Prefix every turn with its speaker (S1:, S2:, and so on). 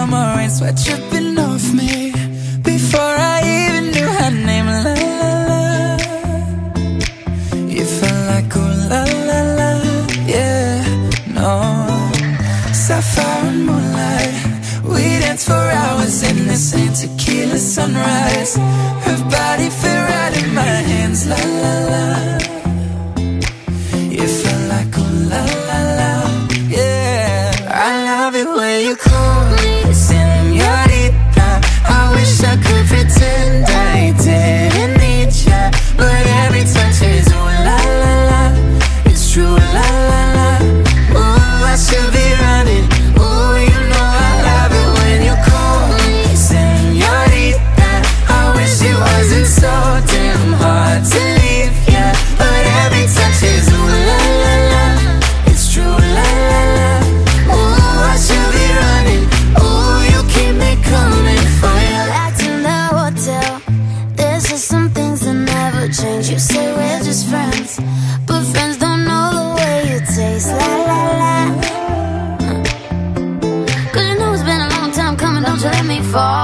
S1: summer rain, sweat dripping off me before I even knew her name. La la la, you felt like ooh la la la, yeah, no. Sapphire and moonlight, we danced for hours in the same tequila sunrise. Her body fit right in my hands, la la la. You felt like ooh la la la, yeah. I love it when you call me señorita. I wish I could pretend I didn't need ya, but every touch is ooh la la la. It's true, la la la. Ooh, I should be running. Ooh, you know I love it when you call me señorita. I wish it wasn't so damn hard to leave ya, but every touch is ooh la la la. It's true, la la la. Ooh, I should be running. Ooh, you keep me coming for ya.
S2: Back in the hotel, there's just some things that never change. You say we're just friends, but friends don't know the way you taste. La la la. Cause you know it's been a long time coming, don't you let me fall.